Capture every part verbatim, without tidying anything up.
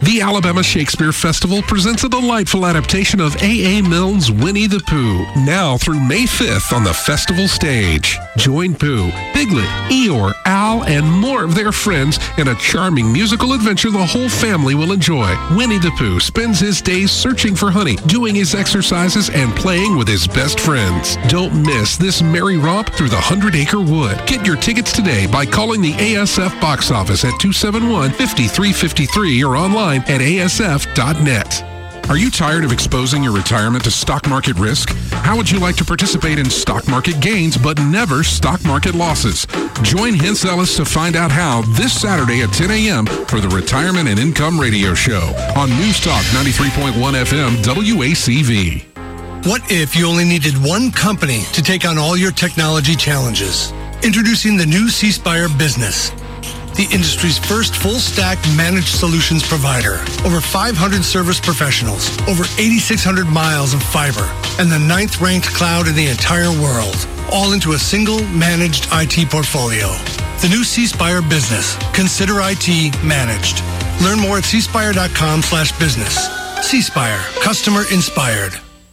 The Alabama Shakespeare Festival presents a delightful adaptation of A A. Milne's Winnie the Pooh, now through May fifth on the festival stage. Join Pooh, Piglet, Eeyore, Al, and more of their friends in a charming musical adventure the whole family will enjoy. Winnie the Pooh spends his days searching for honey, doing his exercises, and playing with his best friends. Don't miss this merry romp through the Hundred Acre Wood. Get your tickets today by calling the A S F box office at two seven one, five three five three or online at A S F dot net. Are you tired of exposing your retirement to stock market risk? How would you like to participate in stock market gains but never stock market losses? Join Hintz Ellis to find out how this Saturday at ten a.m. for the Retirement and Income Radio Show on News Talk ninety-three point one F M W A C V. What if you only needed one company to take on all your technology challenges? Introducing the new C Spire Business, the industry's first full-stack managed solutions provider. Over five hundred service professionals, over eighty-six hundred miles of fiber, and the ninth-ranked cloud in the entire world, all into a single managed I T portfolio. The new C Spire Business. Consider I T managed. Learn more at c spire dot com slash business. C Spire. Customer inspired.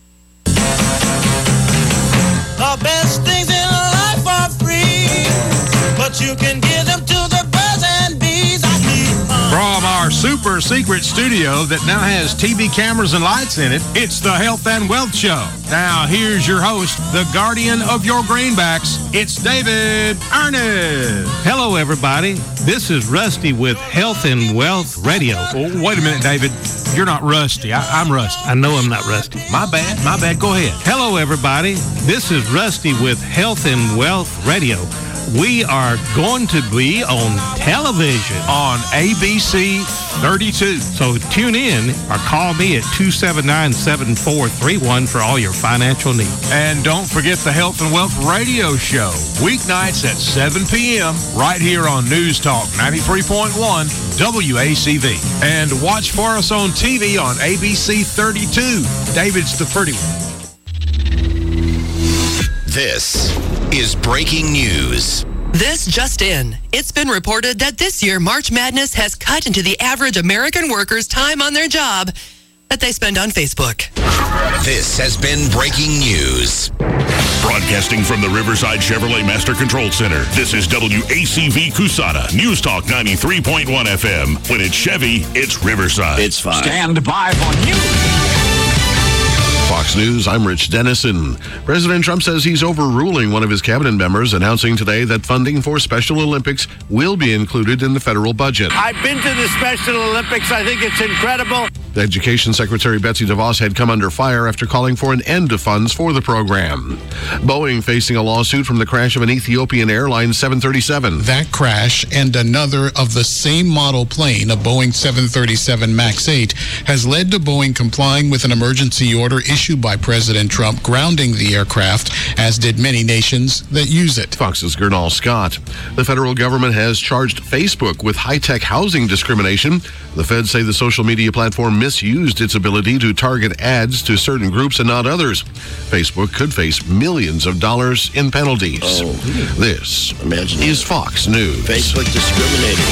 The best things in life are free, but you can give them to the birds and bees. I need mine. From our super secret studio that now has T V cameras and lights in it, it's the Health and Wealth Show. Now, here's your host, the guardian of your greenbacks. It's David Ernest. Hello, everybody. This is Rusty with Health and Wealth Radio. Oh, wait a minute, David. You're not Rusty. I, I'm Rusty. I know I'm not Rusty. My bad. My bad. Go ahead. Hello, everybody. This is Rusty with Health and Wealth Radio. We are going to be on television on A B C thirty-two. So tune in or call me at two seven nine, seven four three one for all your financial needs. And don't forget the Health and Wealth Radio Show, weeknights at seven p.m. right here on News Talk ninety-three point one W A C V. And watch for us on T V on A B C thirty-two. David's the pretty one. This is breaking news. This just in. It's been reported that this year March Madness has cut into the average American worker's time on their job that they spend on Facebook. This has been breaking news. Broadcasting from the Riverside Chevrolet Master Control Center, this is W A C V Cusana, News Talk ninety-three point one F M. When it's Chevy, it's Riverside. It's fine. Stand by for news. Fox News, I'm Rich Dennison. President Trump says he's overruling one of his cabinet members, announcing today that funding for Special Olympics will be included in the federal budget. I've been to the Special Olympics. I think it's incredible. The Education Secretary Betsy DeVos had come under fire after calling for an end to funds for the program. Boeing facing a lawsuit from the crash of an Ethiopian Airlines seven thirty-seven. That crash and another of the same model plane, a Boeing seven thirty-seven MAX eight, has led to Boeing complying with an emergency order issued by President Trump grounding the aircraft, as did many nations that use it. Fox's Gernal Scott. The federal government has charged Facebook with high-tech housing discrimination. The feds say the social media platform misused its ability to target ads to certain groups and not others. Facebook could face millions of dollars in penalties. Oh, this imagine is that. Fox News. Facebook discriminating.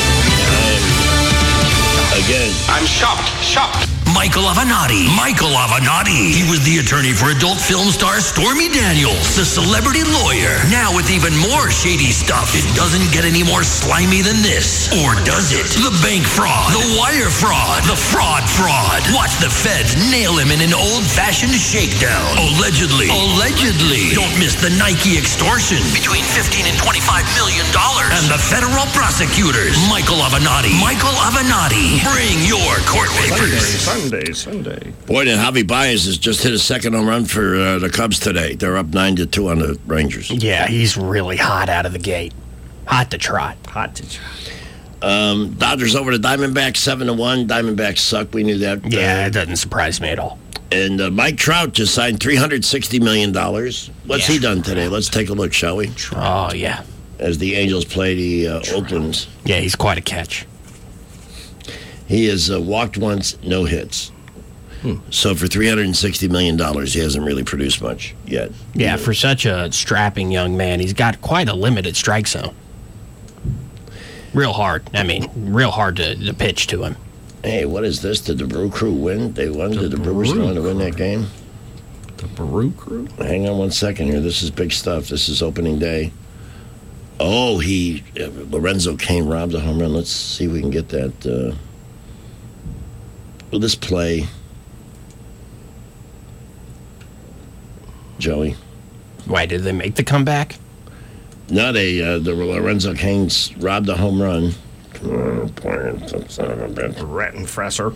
I'm, again. I'm shocked, shocked. Michael Avenatti. Michael Avenatti. He was the attorney for adult film star Stormy Daniels, the celebrity lawyer. Now with even more shady stuff. It doesn't get any more slimy than this. Or does it? The bank fraud. The wire fraud. The fraud fraud. Watch the feds nail him in an old-fashioned shakedown. Allegedly. Allegedly. Don't miss the Nike extortion. Between fifteen and twenty-five million dollars. And the federal prosecutors. Michael Avenatti. Michael Avenatti. Bring your court papers. Sunday, Sunday. Boy, and Javi Baez has just hit a second home run for uh, the Cubs today. They're up nine to two on the Rangers. Yeah, he's really hot out of the gate. Hot to trot. Hot to trot. Um, Dodgers over the Diamondbacks seven to one. Diamondbacks suck. We knew that. Yeah, uh, it doesn't surprise me at all. And uh, Mike Trout just signed three hundred sixty million dollars. What's yeah. he done today? Let's take a look, shall we? Oh, yeah. As the Angels play the uh, Oaklands. Yeah, he's quite a catch. He has uh, walked once, no hits. Hmm. So for three hundred sixty million dollars, he hasn't really produced much yet. Yeah, for such a strapping young man, he's got quite a limited strike zone. Real hard. I mean, real hard to, to pitch to him. Hey, what is this? Did the Brew Crew win? They won? Did the Brewers go on to win that game? The Brew Crew? Hang on one second here. This is big stuff. This is opening day. Oh, he... Uh, Lorenzo Cain robbed a home run. Let's see if we can get that. Uh, will this play? Joey? Why, did they make the comeback? No, they, uh, the Lorenzo Cain's robbed a home run. Rattenfresser.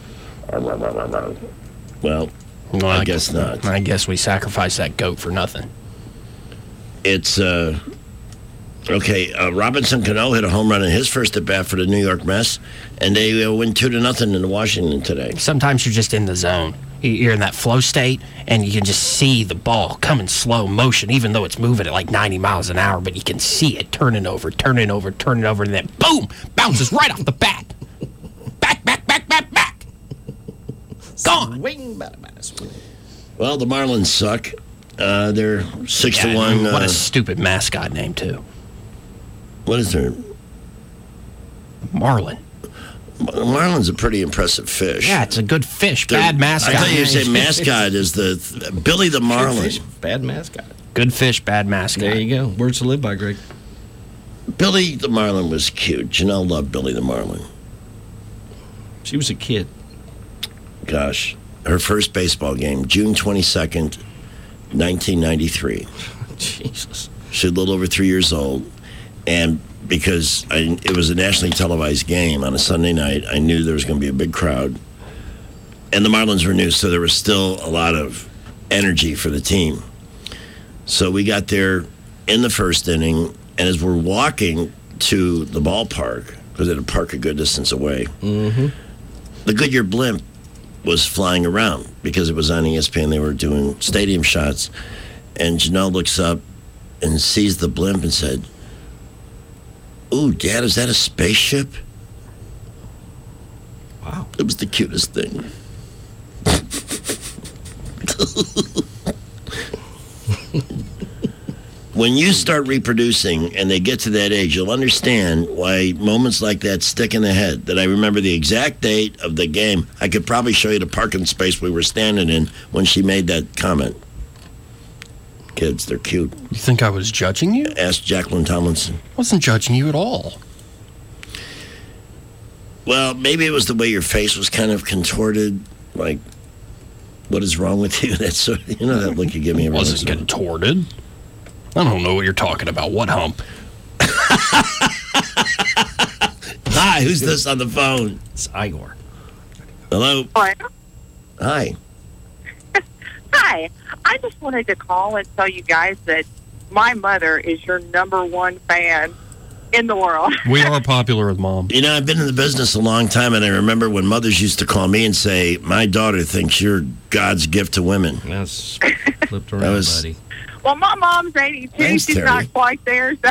Well, well, I, I guess not. I guess we sacrificed that goat for nothing. It's, uh... Okay, uh, Robinson Cano hit a home run in his first at-bat for the New York Mets, and they uh, win two to nothing in Washington today. Sometimes you're just in the zone. You're in that flow state, and you can just see the ball come in slow motion, even though it's moving at like ninety miles an hour, but you can see it turning over, turning over, turning over, and then boom, bounces right off the bat. Back, back, back, back, back. Gone. Swing, bada, bada, swing. Well, the Marlins suck. Uh, they're six yeah, to one. What uh, a stupid mascot name, too. What is their... Marlin. Marlin's a pretty impressive fish. Yeah, it's a good fish. They're, Bad mascot. I thought you say mascot is the... Th- Billy the Marlin. Bad mascot. Good fish, bad mascot. There you go. Words to live by, Greg. Billy the Marlin was cute. Janelle loved Billy the Marlin. She was a kid. Gosh. Her first baseball game, June twenty-second, nineteen ninety-three. Jesus. She was a little over three years old. And because I, it was a nationally televised game on a Sunday night, I knew there was going to be a big crowd. And the Marlins were new, so there was still a lot of energy for the team. So we got there in the first inning, and as we're walking to the ballpark, because it had a park a good distance away, mm-hmm. the Goodyear blimp was flying around because it was on E S P N. They were doing stadium shots. And Janelle looks up and sees the blimp and said, "Ooh, Dad, is that a spaceship?" Wow. It was the cutest thing. When you start reproducing and they get to that age, you'll understand why moments like that stick in the head. That I remember the exact date of the game. I could probably show you the parking space we were standing in when she made that comment. Kids, they're cute. You think I was judging you? Ask Jacqueline Tomlinson. I wasn't judging you at all. Well, maybe it was the way your face was kind of contorted. Like, what is wrong with you? That's sort of, you know that look you give me. It wasn't contorted. I don't know what you're talking about. What hump? Hi, who's this on the phone? It's Igor. Hello? Hello? Hi. Hi. I just wanted to call and tell you guys that my mother is your number one fan in the world. We are popular with Mom. You know, I've been in the business a long time, and I remember when mothers used to call me and say, "My daughter thinks you're God's gift to women." That's flipped around, that was, buddy. Well, my mom's eighty-two. Thanks, She's Terry. not quite there. So.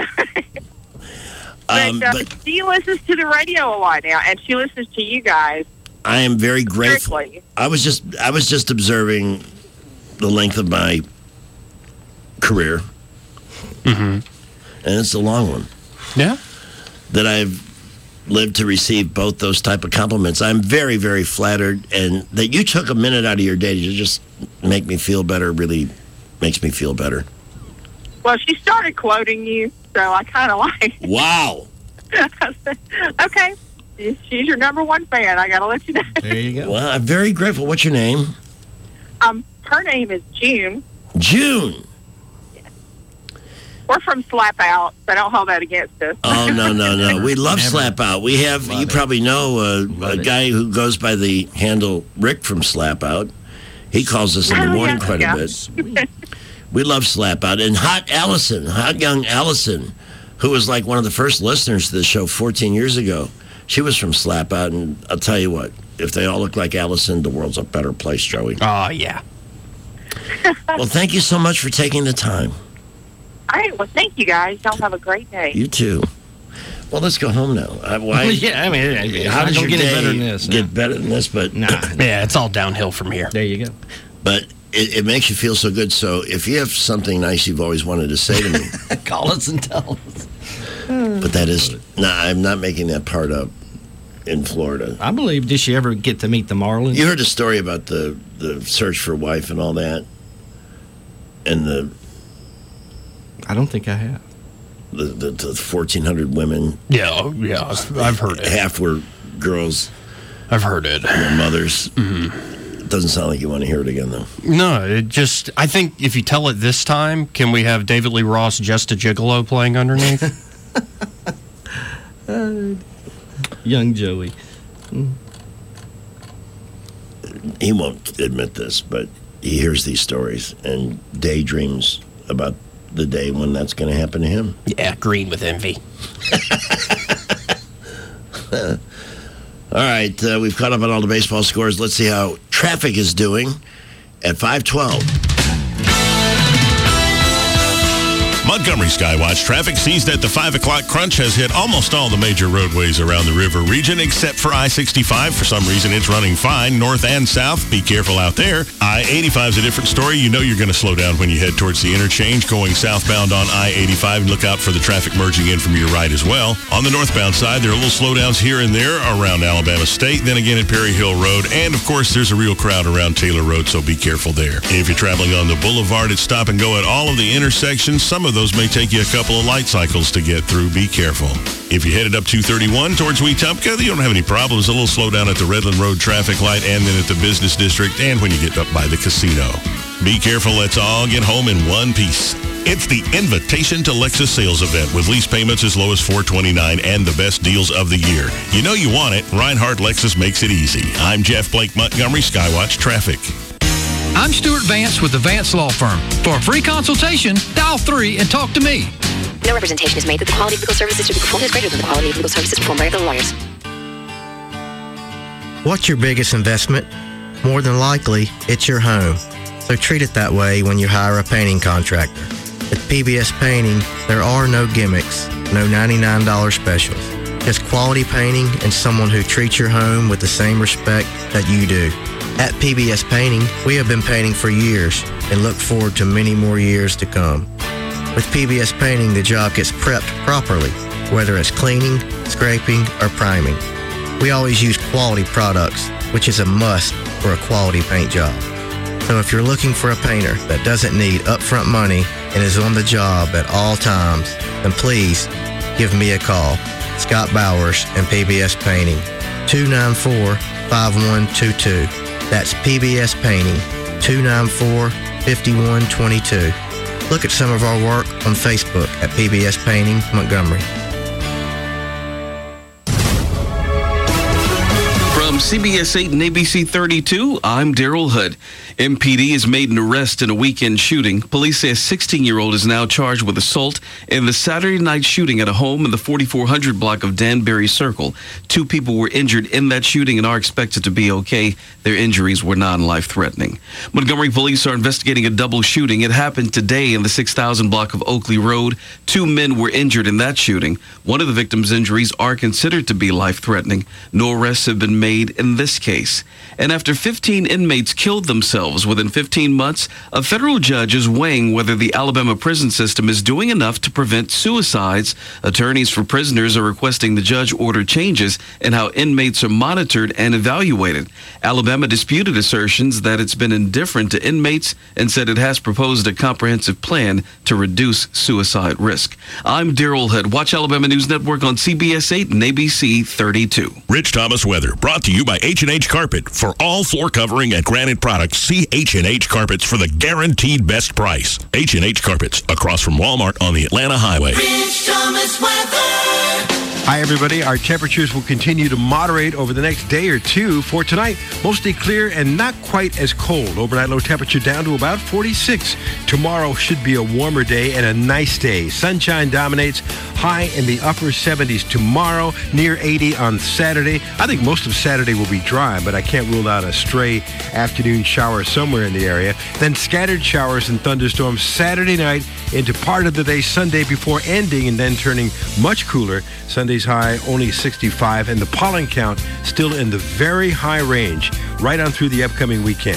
but, um, uh, but she listens to the radio a lot now, and she listens to you guys. I am very grateful. Strictly. I was just, I was just observing the length of my career, mm-hmm. and it's a long one. Yeah, that I've lived to receive both those type of compliments. I'm very, very flattered, and that you took a minute out of your day to just make me feel better really makes me feel better. Well, she started quoting you, so I kind of like. Wow. I said, okay, she's your number one fan. I got to let you know. There you go. Well, I'm very grateful. What's your name? Um, her name is June. June. We're from Slap Out, so don't hold that against us. Oh, no, no, no. We love Never. Slap Out. We have, Love you it. probably know uh, a it. guy who goes by the handle Rick from Slap Out. He calls us in the Oh, morning yeah, quite yeah. a bit. We love Slap Out. And Hot Allison, Hot Young Allison, who was like one of the first listeners to the show fourteen years ago. She was from Slap Out, and I'll tell you what, if they all look like Allison, the world's a better place, Joey. Oh, yeah. Well, thank you so much for taking the time. All right, well, thank you guys. Y'all have a great day. You too. Well, let's go home now. I, why, yeah, I mean, it's how not does gonna your get any day better than this, get no. better than this? But Nah. Yeah, it's all downhill from here. There you go. But it, it makes you feel so good. So if you have something nice you've always wanted to say to me, Call us and tell us. but that is, no, I'm not making that part up. in Florida. I believe. Did she ever get to meet the Marlins? You heard the story about the, the search for wife and all that? And the... I don't think I have. The, the, the fourteen hundred women. Yeah, yeah, I've heard it. Half were girls. I've heard it. And their mothers. Mm-hmm. It doesn't sound like you want to hear it again, though. No, it just, I think if you tell it this time, can we have David Lee Ross, Just a Gigolo playing underneath? uh, young Joey. Mm. He won't admit this, but he hears these stories and daydreams about the day when that's going to happen to him. Yeah, green with envy. All right, uh, we've caught up on all the baseball scores. Let's see how traffic is doing at five twelve. Montgomery Skywatch traffic seized at the five o'clock crunch has hit almost all the major roadways around the river region except for I sixty-five. For some reason, it's running fine, north and south. Be careful out there. I eighty-five is a different story. You know you're going to slow down when you head towards the interchange going southbound on I eighty-five. And look out for the traffic merging in from your right as well. On the northbound side, there are little slowdowns here and there around Alabama State, then again at Perry Hill Road. And, of course, there's a real crowd around Taylor Road, so be careful there. If you're traveling on the boulevard, it's stop and go at all of the intersections. Some of those may take you a couple of light cycles to get through. Be careful. If you headed up two thirty-one towards Wetumpka, you don't have any problems. A little slowdown at the Redland Road traffic light and then at the business district and when you get up by the casino. Be careful. Let's all get home in one piece. It's the Invitation to Lexus sales event with lease payments as low as four twenty-nine and the best deals of the year. You know you want it. Reinhardt Lexus makes it easy. I'm Jeff Blake, Montgomery Skywatch Traffic. I'm Stuart Vance with the Vance Law Firm. For a free consultation, dial three and talk to me. No representation is made that the quality of legal services to be performed is greater than the quality of legal services performed by other lawyers. What's your biggest investment? More than likely, it's your home. So treat it that way when you hire a painting contractor. At P B S Painting, there are no gimmicks, no ninety-nine dollars specials. Just quality painting and someone who treats your home with the same respect that you do. At P B S Painting, we have been painting for years and look forward to many more years to come. With P B S Painting, the job gets prepped properly, whether it's cleaning, scraping, or priming. We always use quality products, which is a must for a quality paint job. So if you're looking for a painter that doesn't need upfront money and is on the job at all times, then please give me a call. Scott Bowers and P B S Painting, two nine four, five one two two. That's P B S Painting, two nine four, five one two two. Look at some of our work on Facebook at P B S Painting Montgomery. From C B S eight and A B C thirty-two, I'm Daryl Hood. M P D has made an arrest in a weekend shooting. Police say a sixteen-year-old is now charged with assault in the Saturday night shooting at a home in the forty-four hundred block of Danbury Circle. Two people were injured in that shooting and are expected to be okay. Their injuries were non-life-threatening. Montgomery police are investigating a double shooting. It happened today in the six thousand block of Oakley Road. Two men were injured in that shooting. One of the victims' injuries are considered to be life-threatening. No arrests have been made in this case. And after fifteen inmates killed themselves within fifteen months, a federal judge is weighing whether the Alabama prison system is doing enough to prevent suicides. Attorneys for prisoners are requesting the judge order changes in how inmates are monitored and evaluated. Alabama disputed assertions that it's been indifferent to inmates and said it has proposed a comprehensive plan to reduce suicide risk. I'm Daryl Hood. Watch Alabama News Network on C B S eight and A B C thirty-two. Rich Thomas Weather, brought to you by H and H Carpet. For all floor covering and granite products, see H and H Carpets for the guaranteed best price. H and H Carpets, across from Walmart on the Atlanta Highway. Rich Thomas Weather. Hi, everybody. Our temperatures will continue to moderate over the next day or two. For tonight, mostly clear and not quite as cold. Overnight low temperature down to about forty-six. Tomorrow should be a warmer day and a nice day. Sunshine dominates, high in the upper seventies tomorrow, near eighty on Saturday. I think most of Saturday will be dry, but I can't rule out a stray afternoon shower somewhere in the area. Then scattered showers and thunderstorms Saturday night into part of the day Sunday before ending and then turning much cooler. Sunday's high only sixty-five, and the pollen count still in the very high range right on through the upcoming weekend.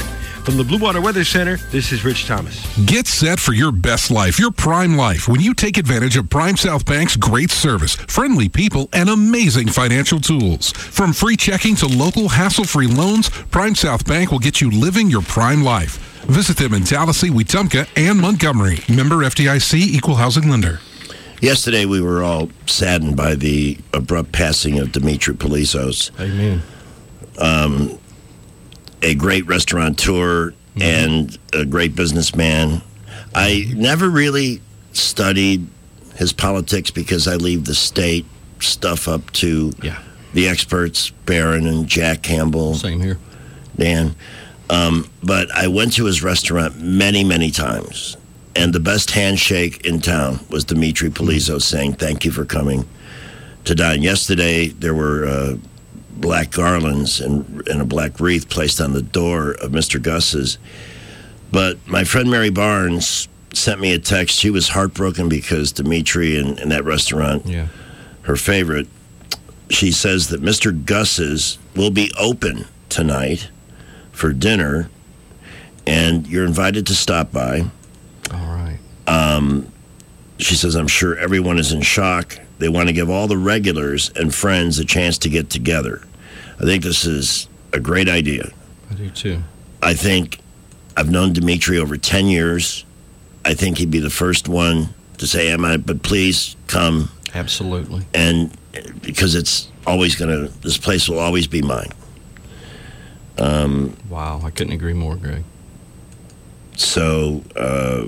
From the Blue Water Weather Center, this is Rich Thomas. Get set for your best life, your prime life, when you take advantage of Prime South Bank's great service, friendly people, and amazing financial tools. From free checking to local hassle-free loans, Prime South Bank will get you living your prime life. Visit them in Tallahassee, Wetumpka, and Montgomery. Member F D I C, Equal Housing Lender. Yesterday, we were all saddened by the abrupt passing of Dimitri Polisos. Amen. Um, a great restaurateur mm-hmm. and a great businessman. I never really studied his politics because I leave the state stuff up to yeah. the experts, Barron and Jack Campbell. Same here. Dan. Um, but I went to his restaurant many, many times. And the best handshake in town was Dimitri Polisos saying, thank you for coming to dine. Yesterday, there were uh, black garlands and, and a black wreath placed on the door of Mister Gus's. But my friend Mary Barnes sent me a text. She was heartbroken because Dimitri and, and that restaurant, yeah. her favorite, she says that Mister Gus's will be open tonight for dinner, and you're invited to stop by. All right. Um, she says, I'm sure everyone is in shock. They want to give all the regulars and friends a chance to get together. I think this is a great idea. I do too. I think I've known Dimitri over ten years. I think he'd be the first one to say, am I, but please come. Absolutely. And because it's always going to, this place will always be mine. Um, wow, I couldn't agree more, Greg. So, uh,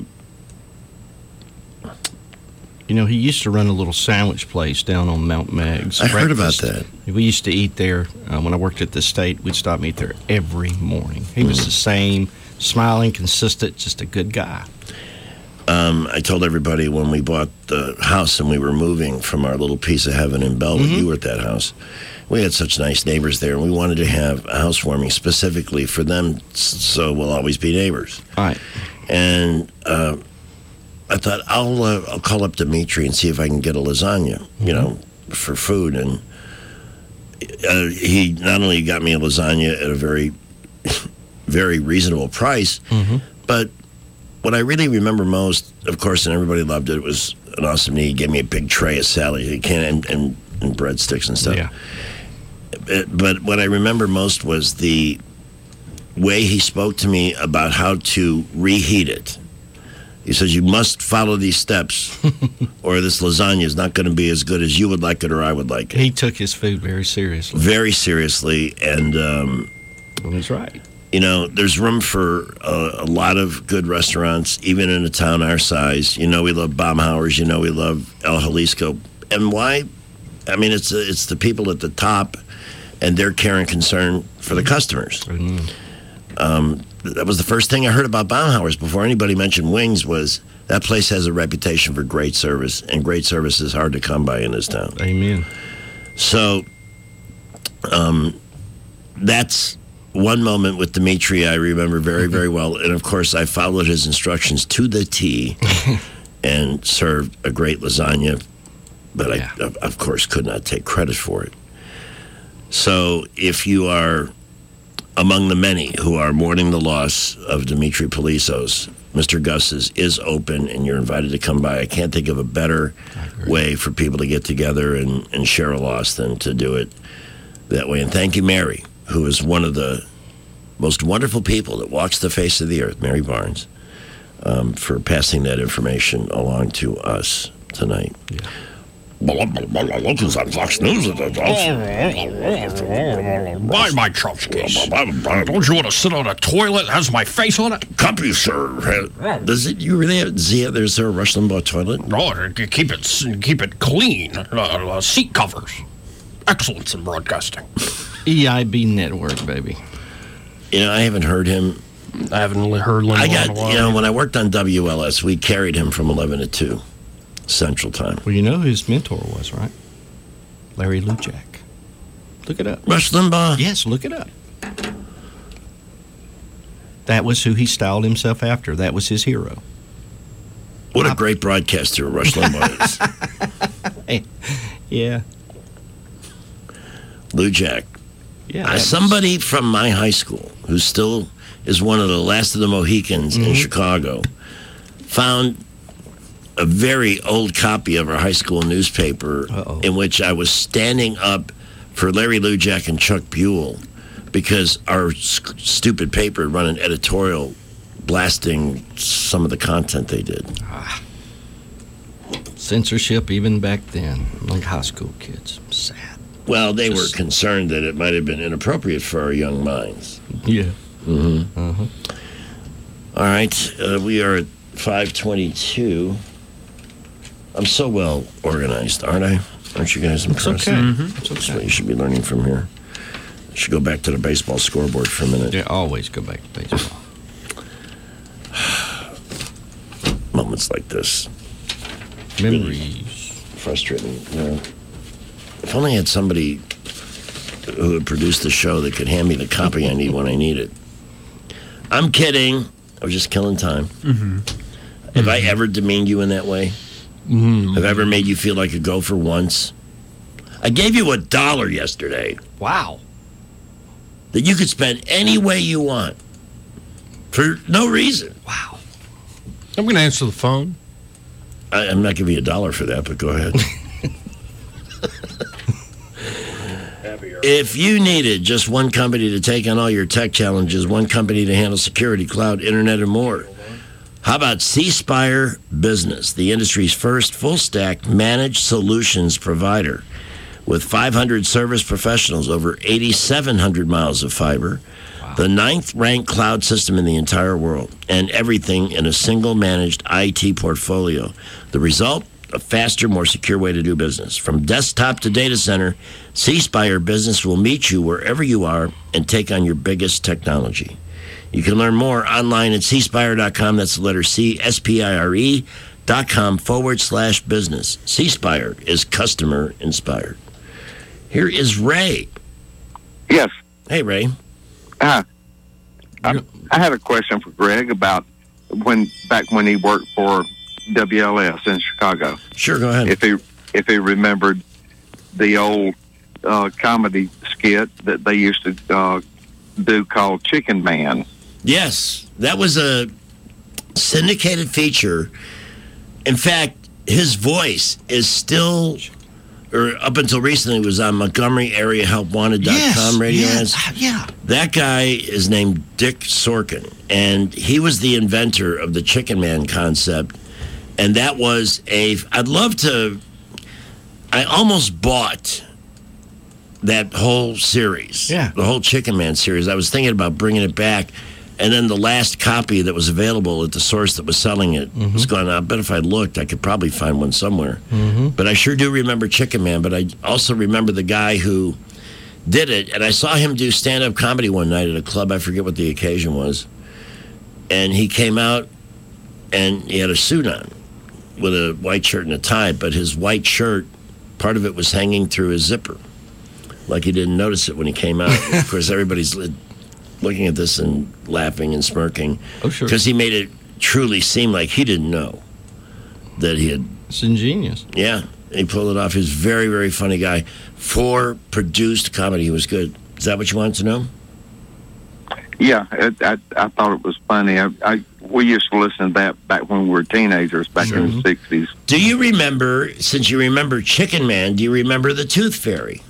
you know, he used to run a little sandwich place down on Mount Meigs. I heard about that. We used to eat there uh, when I worked at the state. We'd stop and eat there every morning. He was the same, smiling, consistent, just a good guy. Um, I told everybody when we bought the house and we were moving from our little piece of heaven in Bellwood, mm-hmm. you were at that house. We had such nice neighbors there, and we wanted to have a housewarming specifically for them, so we'll always be neighbors. All right. And uh, I thought, I'll uh, I'll call up Dimitri and see if I can get a lasagna, mm-hmm. you know, for food. And uh, he not only got me a lasagna at a very, very reasonable price, mm-hmm. but what I really remember most, of course, and everybody loved it, was an awesome meal. He gave me a big tray of salad and, and, and breadsticks and stuff. Yeah. But, but what I remember most was the way he spoke to me about how to reheat it. He says, you must follow these steps or this lasagna is not going to be as good as you would like it or I would like it. He took his food very seriously. Very seriously. And, um, well, he's right. You know, there's room for a, a lot of good restaurants, even in a town our size. You know, we love Baumhauer's. You know, we love El Jalisco. And why? I mean, it's it's the people at the top and their care and concern for the customers. Mm-hmm. Um, that was the first thing I heard about Baumhauer's before anybody mentioned wings was that place has a reputation for great service, and great service is hard to come by in this town. Amen. So um, that's one moment with Dimitri I remember very, very well. And, of course, I followed his instructions to the T and served a great lasagna, but yeah. I, of course, could not take credit for it. So if you are among the many who are mourning the loss of Dimitri Polisos, Mister Gus's is open, and you're invited to come by. I can't think of a better way for people to get together and, and share a loss than to do it that way. And thank you, Mary, who is one of the most wonderful people that walks the face of the earth, Mary Barnes, um, for passing that information along to us tonight. Yeah. Look who's on Fox News. Buy my chopsticks. Don't you want to sit on a toilet that has my face on it? Copy, sir. Does it? You really have? Zia, there's a Rush Limbaugh toilet. No, keep it, keep it clean. Uh, uh, seat covers. Excellence in broadcasting. E I B Network, baby. You know, I haven't heard him. I haven't heard Limbaugh I got, in a while. You know, when I worked on W L S, we carried him from eleven to two Central Time. Well, you know who his mentor was, right? Larry Lujack. Look it up. Rush Limbaugh? Yes, look it up. That was who he styled himself after. That was his hero. What a great broadcaster Rush Limbaugh is. Hey, yeah. Lujack. Yeah, Uh, somebody from my high school, who still is one of the last of the Mohicans in Chicago, found a very old copy of our high school newspaper in which I was standing up for Larry Lujak and Chuck Buell because our sc- stupid paper had run an editorial blasting some of the content they did. Ah. Censorship even back then among high school kids. Sad. Well, they Just- were concerned that it might have been inappropriate for our young minds. Yeah. Mm-hmm. Uh-huh. All right, uh, we are at five twenty-two. I'm so well organized, aren't I? Aren't you guys It's impressed? okay. Mhm. It's That's okay. what you should be learning from here. You should go back to the baseball scoreboard for a minute. Yeah, always go back to baseball. Moments like this. Memories. Really frustrating. You know? If only I had somebody who would produce the show that could hand me the copy I need when I need it. I'm kidding. I was just killing time. Mm-hmm. Have I ever demeaned you in that way? Mm-hmm. Have I ever made you feel like a gopher once? I gave you a dollar yesterday. Wow. That you could spend any way you want. For no reason. Wow. I'm going to answer the phone. I, I'm not giving you a dollar for that, but go ahead. If you needed just one company to take on all your tech challenges, one company to handle security, cloud, internet, and more, how about C Spire Business, the industry's first full-stack managed solutions provider with five hundred service professionals, over eighty-seven hundred miles of fiber, the ninth-ranked cloud system in the entire world, and everything in a single managed I T portfolio. The result? A faster, more secure way to do business. From desktop to data center, C Spire Business will meet you wherever you are and take on your biggest technology. You can learn more online at c spire dot com. That's the letter C, S P I R E dot com forward slash business. C Spire is customer inspired. Here is Ray. Yes. Hey, Ray. Uh, I, I had a question for Greg about when back when he worked for W L S in Chicago. Sure, go ahead. If he if he remembered the old uh, comedy skit that they used to uh, do called Chicken Man. Yes, that was a syndicated feature. In fact, his voice is still, or up until recently, was on Montgomery Area Help Wanted dot com Yes, radio yeah, ads. yeah. That guy is named Dick Sorkin, and he was the inventor of the Chicken Man concept. And that was a, I'd love to, I almost bought that whole series. Yeah. The whole Chicken Man series. I was thinking about bringing it back. And then the last copy that was available at the source that was selling it Mm-hmm. was gone. I bet if I looked, I could probably find one somewhere. Mm-hmm. But I sure do remember Chicken Man. But I also remember the guy who did it. And I saw him do stand-up comedy one night at a club. I forget what the occasion was. And he came out and he had a suit on with a white shirt and a tie. But his white shirt, part of it was hanging through his zipper. Like he didn't notice it when he came out. Of course, everybody's looking at this and laughing and smirking. Oh, sure. Because he made it truly seem like he didn't know that he had. It's ingenious. Yeah, he pulled it off. He's a very, very funny guy. For produced comedy, he was good. Is that what you wanted to know? Yeah, it, I I thought it was funny. I, I we used to listen to that back when we were teenagers, back in the sixties. Do you remember, since you remember Chicken Man, do you remember the Tooth Fairy?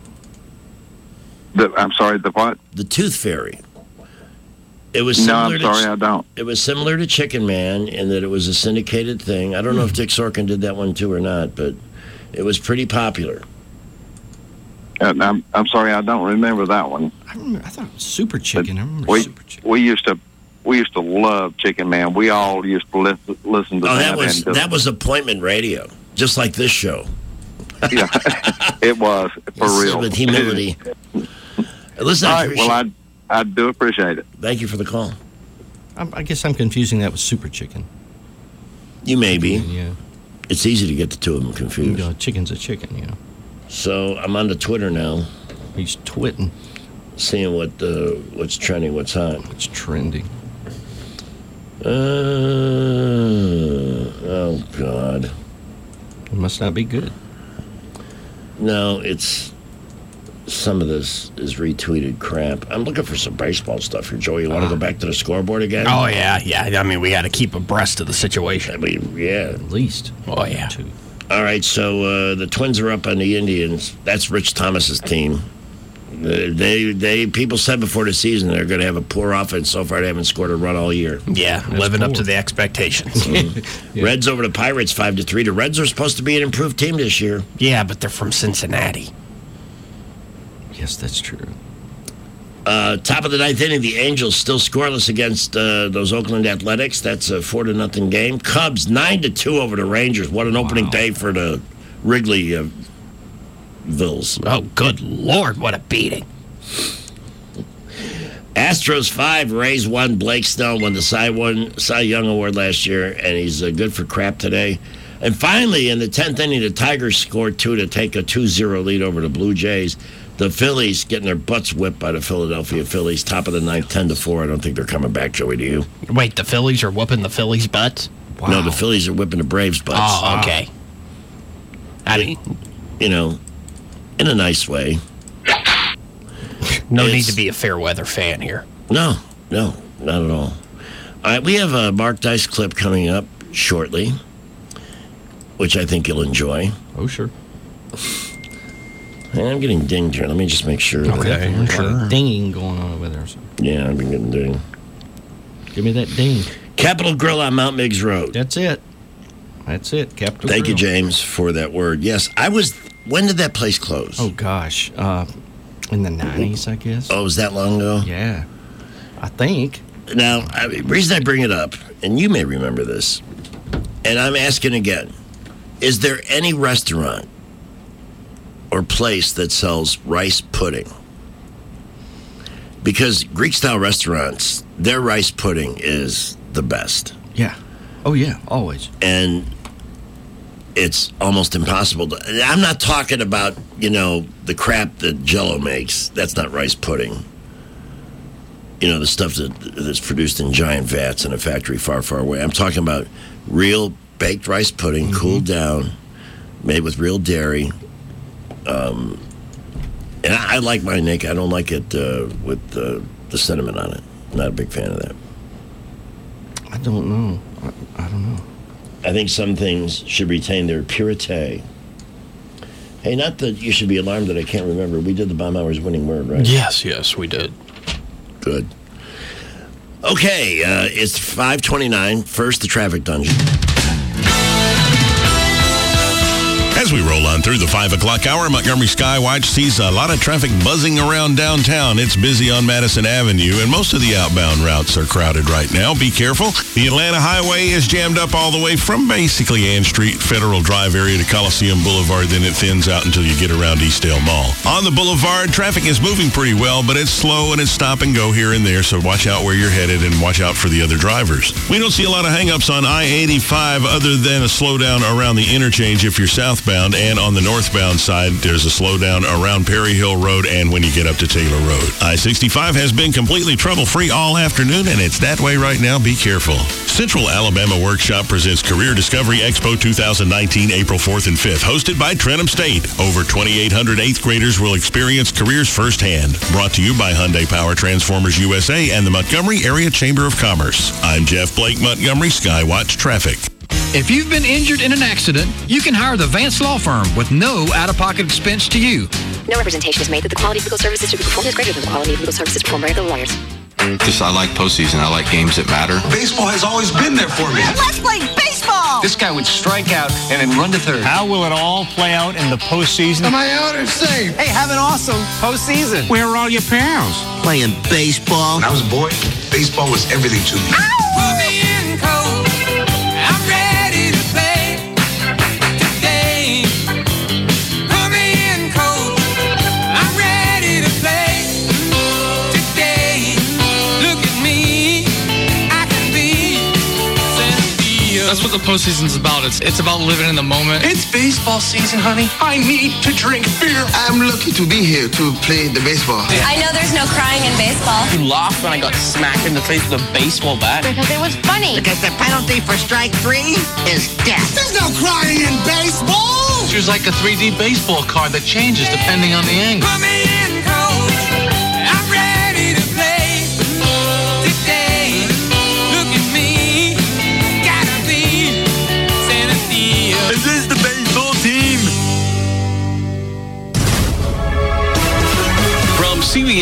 The, I'm sorry, the what? The Tooth Fairy. It was No, similar I'm to sorry, I don't. It was similar to Chicken Man in that it was a syndicated thing. I don't know if Dick Sorkin did that one too or not, but it was pretty popular. Uh, I'm I'm sorry, I don't remember that one. I remember. I thought it was Super Chicken. I remember We Super Chicken. we used to we used to love Chicken Man. We all used to listen listen to Oh, that. that was and just- that was appointment radio, just like this show. yeah, it was for This is real. with humility. Listen, All I right, appreciate- well, I I do appreciate it. Thank you for the call. I, I guess I'm confusing that with Super Chicken. You may be. Yeah. It's easy to get the two of them confused. You know, chicken's a chicken, you know. So I'm on to Twitter now. He's twitting. Seeing what uh, what's trending, what's hot. What's trending? Uh, oh, God. It must not be good. No, it's some of this is retweeted crap. I'm looking for some baseball stuff here, Joey. You want to go back to the scoreboard again? Oh, yeah, yeah. I mean, we got to keep abreast of the situation. I mean, yeah. At least. Oh, yeah. All right, so uh, the Twins are up on the Indians. That's Rich Thomas's team. They, they, they, people said before the season they're going to have a poor offense. So far, they haven't scored a run all year. Yeah, That's living poor. up to the expectations. Mm. yeah. Reds over the Pirates, five to three. The Reds are supposed to be an improved team this year. Yeah, but they're from Cincinnati. Yes, that's true. Uh, top of the ninth inning, the Angels still scoreless against uh, those Oakland Athletics. That's a four to nothing game. Cubs nine to two over the Rangers. What an opening Wow. day for the Wrigley uh, Vills. Oh, good Lord, what a beating. Astros five, Rays one. Blake Snell won the Cy, one, Cy Young Award last year, and he's uh, good for crap today. And finally, in the tenth inning, the Tigers scored two to take a two zero lead over the Blue Jays. The Phillies getting their butts whipped by the Philadelphia Phillies. Top of the ninth, ten to four. I don't think they're coming back, Joey, do you? Wait, the Phillies are whooping the Phillies' butts? Wow. No, the Phillies are whipping the Braves' butts. Oh, okay. I mean, you know, in a nice way. No It's- need to be a fair weather fan here. No, no, not at all. All right, we have a Mark Dice clip coming up shortly, which I think you'll enjoy. Oh, sure. Hey, I'm getting dinged here. Let me just make sure. Okay, that- sure. Dinging going on over there. So. Yeah, I've been getting dinged. Give me that ding. Capitol Grill on Mount Meigs Road. That's it. That's it. Capitol Thank Grill. you, James, for that word. Yes, I was. When did that place close? Oh, gosh. Uh, in the nineties, I guess. Oh, was that long ago? Yeah. I think. Now, I, the reason I bring it up, and you may remember this, and I'm asking again, is there any restaurant or place that sells rice pudding? Because Greek-style restaurants, their rice pudding is the best. Yeah. Oh, yeah, always. And it's almost impossible to... I'm not talking about, you know, the crap that Jell-O makes. That's not rice pudding. You know, the stuff that that's produced in giant vats in a factory far, far away. I'm talking about real baked rice pudding, mm-hmm. cooled down, made with real dairy. Um, and I, I like mine naked. I don't like it uh, with uh, the cinnamon on it. I'm not a big fan of that. I don't know. I, I don't know. I think some things should retain their purity. Hey, not that you should be alarmed that I can't remember. We did the Bomb Hour's winning word, right? Yes, yes, we did. Good. Okay, uh, it's five twenty-nine. First, the traffic dungeon. As we roll on through the five o'clock hour, Montgomery Skywatch sees a lot of traffic buzzing around downtown. It's busy on Madison Avenue, and most of the outbound routes are crowded right now. Be careful. The Atlanta Highway is jammed up all the way from basically Ann Street, Federal Drive area to Coliseum Boulevard. Then it thins out until you get around Eastdale Mall. On the boulevard, traffic is moving pretty well, but it's slow and it's stop and go here and there, so watch out where you're headed and watch out for the other drivers. We don't see a lot of hang-ups on I eighty-five other than a slowdown around the interchange if you're southbound. And on the northbound side, there's a slowdown around Perry Hill Road and when you get up to Taylor Road. I sixty-five has been completely trouble-free all afternoon, and it's that way right now. Be careful. Central Alabama Workshop presents Career Discovery Expo twenty nineteen, April fourth and fifth, hosted by Trenton State. Over twenty-eight hundred eighth graders will experience careers firsthand. Brought to you by Hyundai Power Transformers U S A and the Montgomery Area Chamber of Commerce. I'm Jeff Blake, Montgomery Skywatch Traffic. If you've been injured in an accident, you can hire the Vance Law Firm with no out-of-pocket expense to you. No representation is made that the quality of legal services to be performed is greater than the quality of legal services performed by other lawyers. Just I like postseason. I like games that matter. Baseball has always been there for me. Let's play baseball! This guy would strike out and then run to third. How will it all play out in the postseason? Am I out or safe? Hey, have an awesome postseason. Where are all your pals? Playing baseball. When I was a boy, baseball was everything to me. Put me in cold. I'm ready to play today. Put me in cold. I'm ready to play today. Look at me. I can be Cynthia. That's what the postseason's about. It's it's about living in the moment. It's baseball season, honey. I need to drink beer. I'm lucky to be here to play the baseball. I know there's no crying in baseball. You laughed when I got smacked in the face with a baseball bat. Because it was funny. Because the penalty for strike three is death. There's no crying in baseball. There's like a three D baseball card that changes depending on the angle. Put me in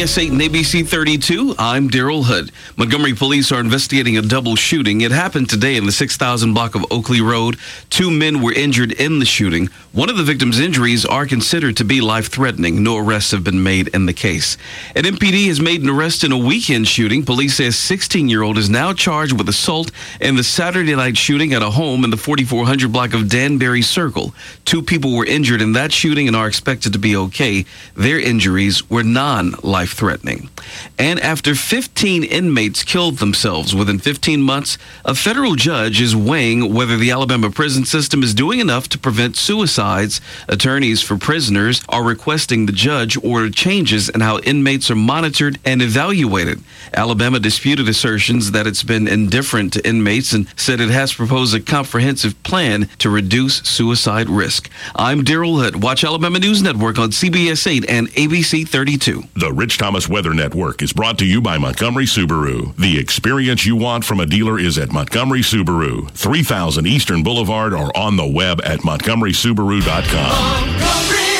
S eight and A B C thirty-two, I'm Daryl Hood. Montgomery police are investigating a double shooting. It happened today in the six thousand block of Oakley Road. Two men were injured in the shooting. One of the victims' injuries are considered to be life-threatening. No arrests have been made in the case. An M P D has made an arrest in a weekend shooting. Police say a sixteen-year-old is now charged with assault in the Saturday night shooting at a home in the forty-four hundred block of Danbury Circle. Two people were injured in that shooting and are expected to be okay. Their injuries were non-life-threatening. And after fifteen inmates killed themselves within fifteen months, a federal judge is weighing whether the Alabama prison system is doing enough to prevent suicides. Attorneys for prisoners are requesting the judge order changes in how inmates are monitored and evaluated. Alabama disputed assertions that it's been indifferent to inmates and said it has proposed a comprehensive plan to reduce suicide risk. I'm Daryl Hood. Watch Alabama News Network on C B S eight and A B C thirty-two. The Rich Thomas Weather Network is brought to you by Montgomery Subaru. The experience you want from a dealer is at Montgomery Subaru, three thousand Eastern Boulevard, or on the web at montgomery subaru dot com. Montgomery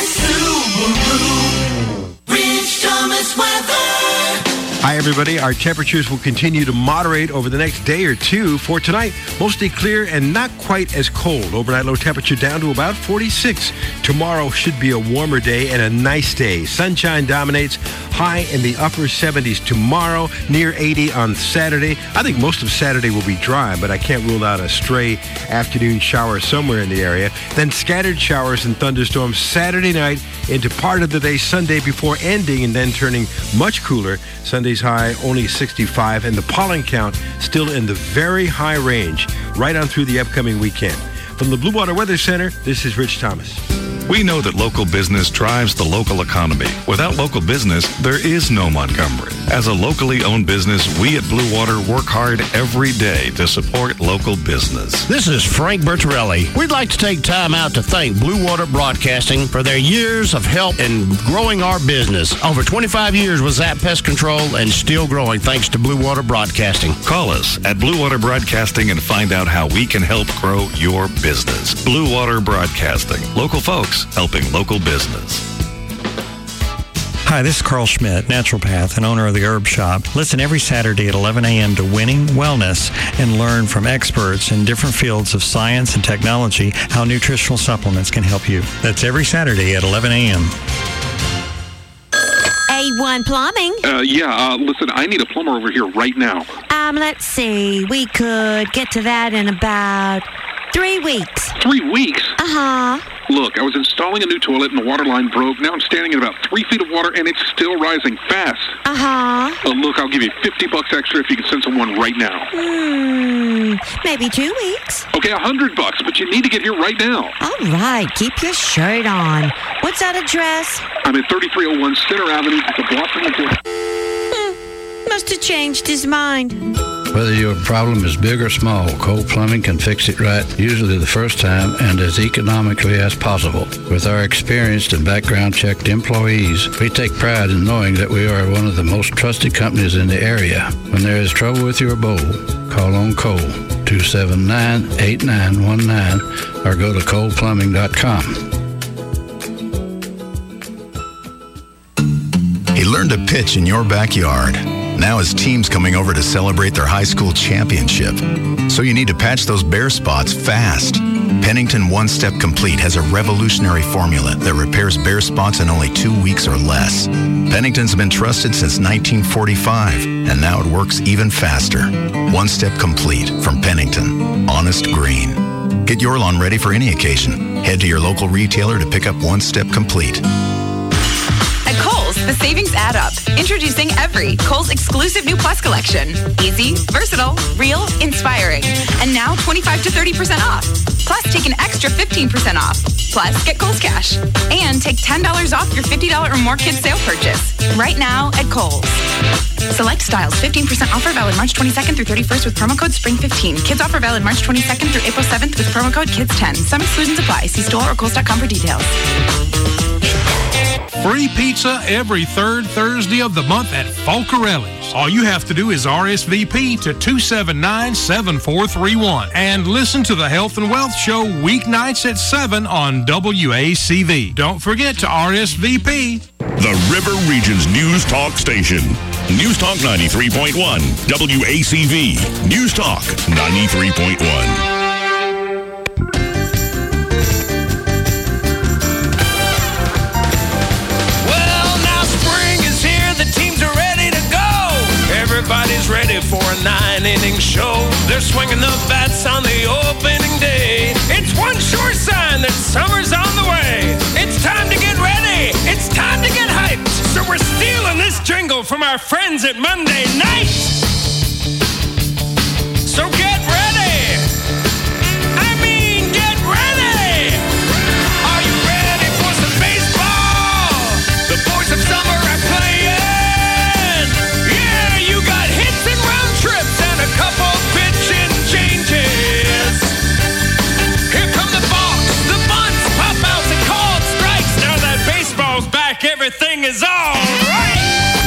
Subaru, Rich Thomas Weather. Hi, everybody. Our temperatures will continue to moderate over the next day or two. For tonight, mostly clear and not quite as cold. Overnight low temperature down to about forty-six. Tomorrow should be a warmer day and a nice day. Sunshine dominates, high in the upper seventies tomorrow, near eighty on Saturday. I think most of Saturday will be dry, but I can't rule out a stray afternoon shower somewhere in the area. Then scattered showers and thunderstorms Saturday night into part of the day Sunday before ending and then turning much cooler. Sunday's high only sixty-five, and the pollen count still in the very high range right on through the upcoming weekend. From the Blue Water Weather Center, this is Rich Thomas. We know that local business drives the local economy. Without local business, there is no Montgomery. As a locally owned business, we at Blue Water work hard every day to support local business. This is Frank Bertorelli. We'd like to take time out to thank Blue Water Broadcasting for their years of help in growing our business. Over twenty-five years with Zap Pest Control and still growing thanks to Blue Water Broadcasting. Call us at Blue Water Broadcasting and find out how we can help grow your business. Blue Water Broadcasting. Local folks helping local business. Hi, this is Carl Schmidt, naturopath and owner of the Herb Shop. Listen every Saturday at eleven a.m. to Winning Wellness and learn from experts in different fields of science and technology how nutritional supplements can help you. That's every Saturday at eleven a.m. A one Plumbing. Uh, yeah, uh, listen, I need a plumber over here right now. Um, let's see. We could get to that in about three weeks. Three weeks? Uh-huh. Look, I was installing a new toilet and the water line broke. Now I'm standing in about three feet of water and it's still rising fast. Uh-huh. Uh, look, I'll give you fifty bucks extra if you can send someone right now. Hmm, maybe two weeks. Okay, a hundred bucks, but you need to get here right now. All right, keep your shirt on. What's that address? I'm at thirty-three oh one Center Avenue. It's a block from the door. Hmm, must have changed his mind. Whether your problem is big or small, Cole Plumbing can fix it right, usually the first time and as economically as possible. With our experienced and background-checked employees, we take pride in knowing that we are one of the most trusted companies in the area. When there is trouble with your bowl, call on Cole, two seven nine, eight nine one nine, or go to cole plumbing dot com. He learned to pitch in your backyard. Now his team's coming over to celebrate their high school championship. So you need to patch those bare spots fast. Pennington One Step Complete has a revolutionary formula that repairs bare spots in only two weeks or less. Pennington's been trusted since nineteen forty-five, and now it works even faster. One Step Complete from Pennington. Honest green. Get your lawn ready for any occasion. Head to your local retailer to pick up One Step Complete. At Kohl's, the savings add up. Introducing Every, Kohl's exclusive new Plus collection. Easy, versatile, real, inspiring. And now twenty-five to thirty percent off. Plus, take an extra fifteen percent off. Plus, get Kohl's Cash. And take ten dollars off your fifty dollars or more kids sale purchase. Right now at Kohl's. Select styles, fifteen percent offer valid March twenty-second through thirty-first with promo code spring fifteen. Kids offer valid March twenty-second through April seventh with promo code kids ten. Some exclusions apply. See store or kohls dot com for details. Free pizza every third Thursday of the month at Folcarelli's. All you have to do is R S V P to two seven nine, seven four three one and listen to the Health and Wealth Show weeknights at seven on W A C V. Don't forget to R S V P. the River Region's News Talk station. News Talk ninety-three point one, W A C V. News Talk ninety-three point one. Everybody's ready for a nine-inning show. They're swinging the bats on the opening day. It's one sure sign that summer's on the way. It's time to get ready. It's time to get hyped. So we're stealing this jingle from our friends at Monday Night. So get ready. I mean, get ready. Are you ready for some baseball? The boys of summer are playing. Trips and a couple pitching changes. Here come the balks, the bunts, pop outs, and called strikes. Now that baseball's back, everything is all right.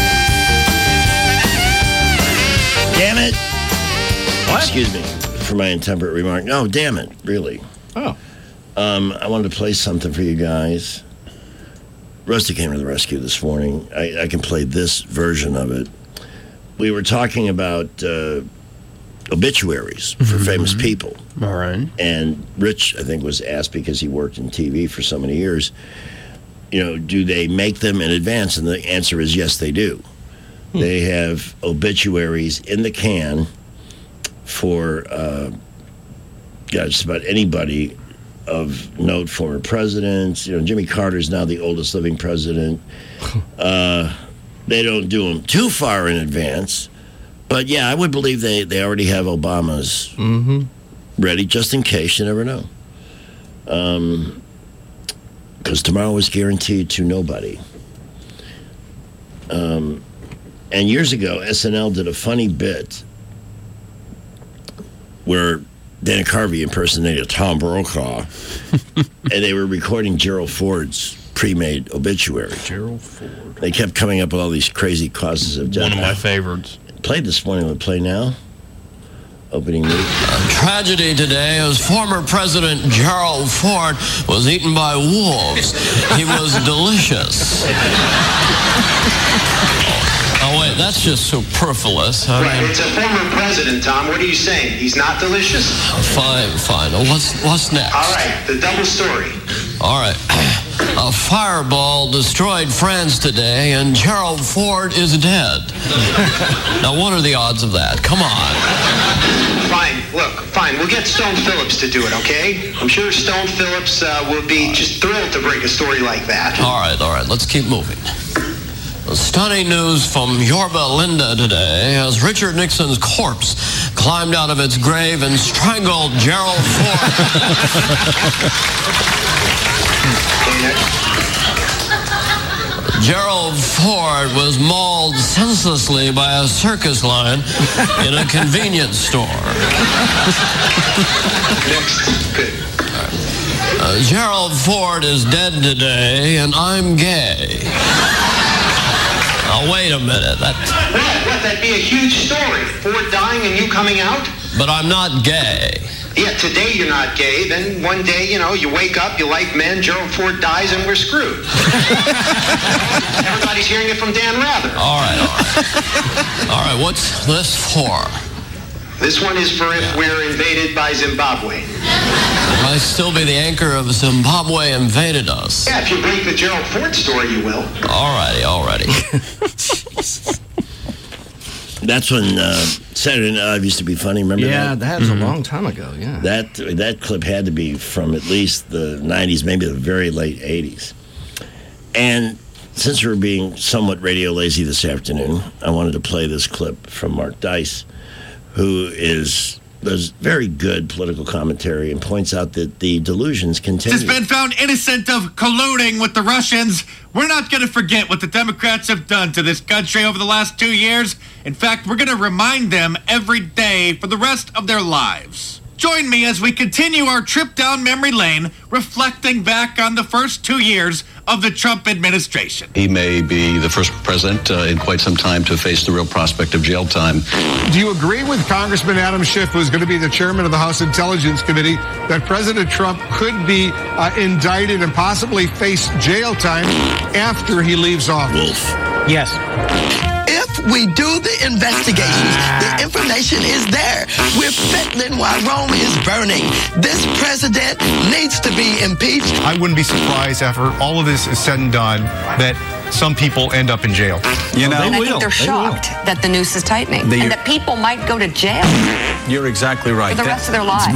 Damn it! What? Excuse me for my intemperate remark. No, damn it! Really? Oh. Um, I wanted to play something for you guys. Rusty came to the rescue this morning. I, I can play this version of it. We were talking about uh, obituaries for mm-hmm. famous people. All right. And Rich, I think, was asked, because he worked in T V for so many years, you know, do they make them in advance? And the answer is yes, they do. Hmm. They have obituaries in the can for uh, yeah, just about anybody of note, former presidents. You know, Jimmy Carter's now the oldest living president. Uh They don't do them too far in advance. But, yeah, I would believe they, they already have Obama's mm-hmm. ready, just in case. You never know. Um, because tomorrow is guaranteed to nobody. Um, and years ago, S N L did a funny bit where Dana Carvey impersonated Tom Brokaw, and they were recording Gerald Ford's pre-made obituary. Gerald Ford. They kept coming up with all these crazy causes of death. One of my favorites. Played this morning. We'll play now. Opening week. A tragedy today as former President Gerald Ford was eaten by wolves. He was delicious. Oh, wait, that's just superfluous. I right, mean, it's a former president, Tom. What are you saying? He's not delicious? Fine, fine. What's, what's next? All right, the double story. All right. A fireball destroyed France today, and Gerald Ford is dead. Now, what are the odds of that? Come on. Fine. Look, fine. We'll get Stone Phillips to do it, okay? I'm sure Stone Phillips uh, will be just thrilled to break a story like that. All right, all right. Let's keep moving. Stunning news from Yorba Linda today as Richard Nixon's corpse climbed out of its grave and strangled Gerald Ford. Gerald Ford was mauled senselessly by a circus lion in a convenience store. Next. Good. Uh, Gerald Ford is dead today, and I'm gay. Now, wait a minute. That... What? What? That'd be a huge story. Ford dying and you coming out? But I'm not gay. Yeah, today you're not gay. Then one day, you know, you wake up, you like men, Gerald Ford dies, and we're screwed. Everybody's hearing it from Dan Rather. All right, all right. All right, what's this for? This one is for if we're invaded by Zimbabwe. It might still be the anchor of Zimbabwe invaded us. Yeah, if you break the Gerald Ford story, you will. All righty, all righty. That's when uh, Saturday Night Live used to be funny. Remember yeah, that? that was mm-hmm. a long time ago, yeah. That that clip had to be from at least the nineties, maybe the very late eighties. And since we're being somewhat radio lazy this afternoon, I wanted to play this clip from Mark Dice, who is does very good political commentary and points out that the delusions continue. Has been found innocent of colluding with the Russians. We're not going to forget what the Democrats have done to this country over the last two years. In fact, we're going to remind them every day for the rest of their lives. Join me as we continue our trip down memory lane, reflecting back on the first two years of the Trump administration. He may be the first president uh, in quite some time to face the real prospect of jail time. Do you agree with Congressman Adam Schiff, who's going to be the chairman of the House Intelligence Committee, that President Trump could be uh, indicted and possibly face jail time after he leaves office? Yes. If we do the investigations, the information is there. We're fiddling while Rome is burning. This president needs to be impeached. I wouldn't be surprised after all of this is said and done that some people end up in jail. You know, and I think they're shocked that the noose is tightening They- and that people might go to jail You're exactly right. for the rest of their lives.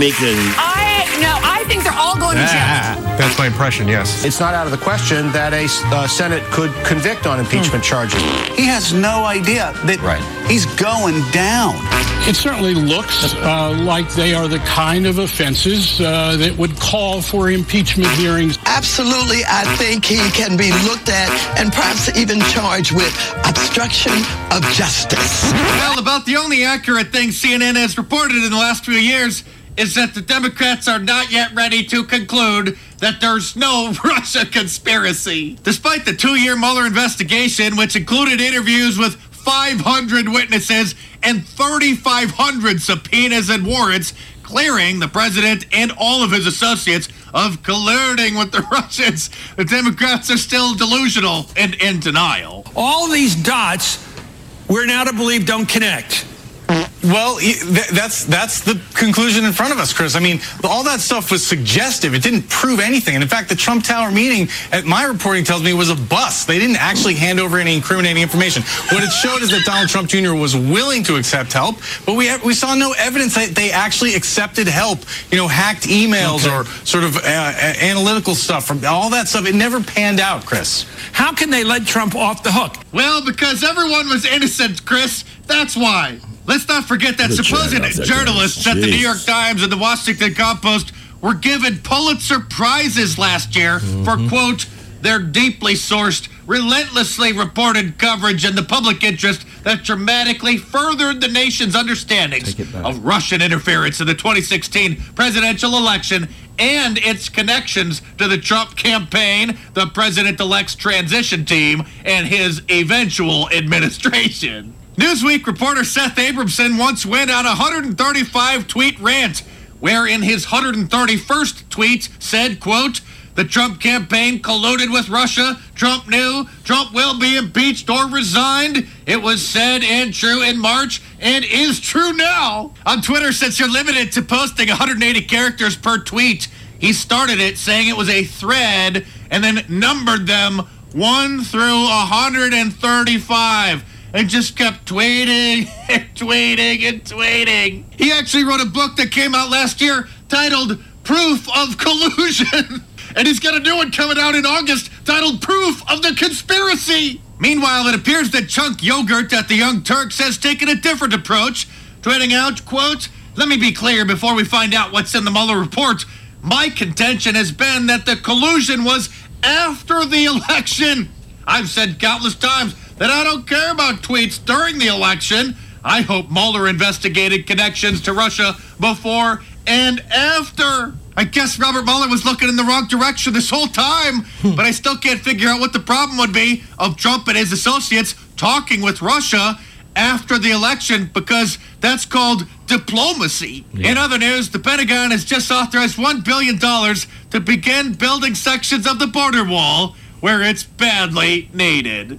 I no, I think they're all going to jail. That's my impression, yes. It's not out of the question that a uh, Senate could convict on impeachment charges. He has no idea that he's going down. It certainly looks uh, like they are the kind of offenses uh, that would call for impeachment hearings. Absolutely, I think he can be looked at and perhaps even charged with obstruction of justice. Well, about the only accurate thing C N N has reported in the last few years is that the Democrats are not yet ready to conclude that there's no Russia conspiracy. Despite the two-year Mueller investigation, which included interviews with five hundred witnesses and thirty-five hundred subpoenas and warrants, clearing the president and all of his associates of colluding with the Russians, the Democrats are still delusional and in denial. All these dots, we're now to believe don't connect. Well, th- that's that's the conclusion in front of us, Chris. I mean, all that stuff was suggestive. It didn't prove anything. And in fact, the Trump Tower meeting, at my reporting tells me, was a bust. They didn't actually hand over any incriminating information. What it showed is that Donald Trump Junior was willing to accept help, but we have, we saw no evidence that they actually accepted help. You know, hacked emails okay. or sort of uh, analytical stuff from all that stuff. It never panned out, Chris. How can they let Trump off the hook? Well, because everyone was innocent, Chris. That's why. Let's not forget that supposed journalists at the New York Times and the Washington Compost were given Pulitzer Prizes last year mm-hmm. for, quote, their deeply sourced, relentlessly reported coverage in the public interest that dramatically furthered the nation's understanding of Russian interference in the twenty sixteen presidential election and its connections to the Trump campaign, the president-elect's transition team, and his eventual administration. Newsweek reporter Seth Abramson once went on a one hundred thirty-five tweet rant, where in his one hundred thirty-first tweet said, quote, the Trump campaign colluded with Russia. Trump knew. Trump will be impeached or resigned. It was said and true in March and is true now. On Twitter, since you're limited to posting one hundred eighty characters per tweet, he started it saying it was a thread and then numbered them one through one hundred thirty-five. And just kept tweeting and tweeting and tweeting. He actually wrote a book that came out last year titled Proof of Collusion. And he's got a new one coming out in August titled Proof of the Conspiracy. Meanwhile, it appears that Chunk Yogurt at the Young Turks has taken a different approach, tweeting out, quote, let me be clear before we find out what's in the Mueller report. My contention has been that the collusion was after the election. I've said countless times that I don't care about tweets during the election. I hope Mueller investigated connections to Russia before and after. I guess Robert Mueller was looking in the wrong direction this whole time, but I still can't figure out what the problem would be of Trump and his associates talking with Russia after the election, because that's called diplomacy. Yeah. In other news, the Pentagon has just authorized one billion dollars to begin building sections of the border wall where it's badly needed.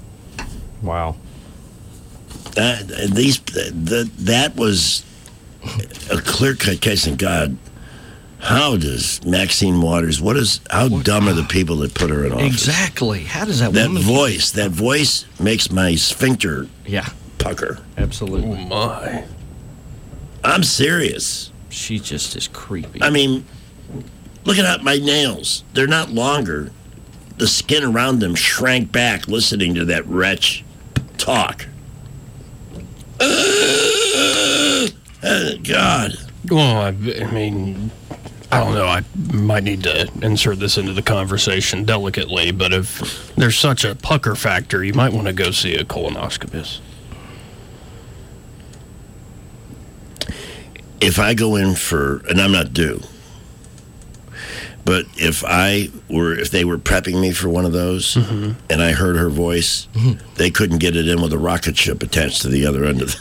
Wow. Uh, these the, that was a clear-cut case. And God, how does Maxine Waters? What is? How what, dumb are the people that put her in office? Exactly. How does that? That woman voice. That voice makes my sphincter. Yeah. Pucker. Absolutely. Oh my. I'm serious. She just is creepy. I mean, look at my nails. They're not longer. The skin around them shrank back listening to that wretch talk. Uh, uh, God. Well, I, I mean, I don't know. I might need to insert this into the conversation delicately, but if there's such a pucker factor, you might want to go see a colonoscopist. if I go in for, and I'm not due, but if I were, if they were prepping me for one of those, mm-hmm. and I heard her voice, mm-hmm. they couldn't get it in with a rocket ship attached to the other end of it.